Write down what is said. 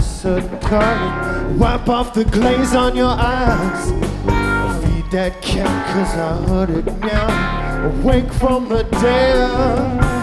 sudden calling. Wipe off the glaze on your eyes. Feed that cat, cause I heard it now. Awake from the dead.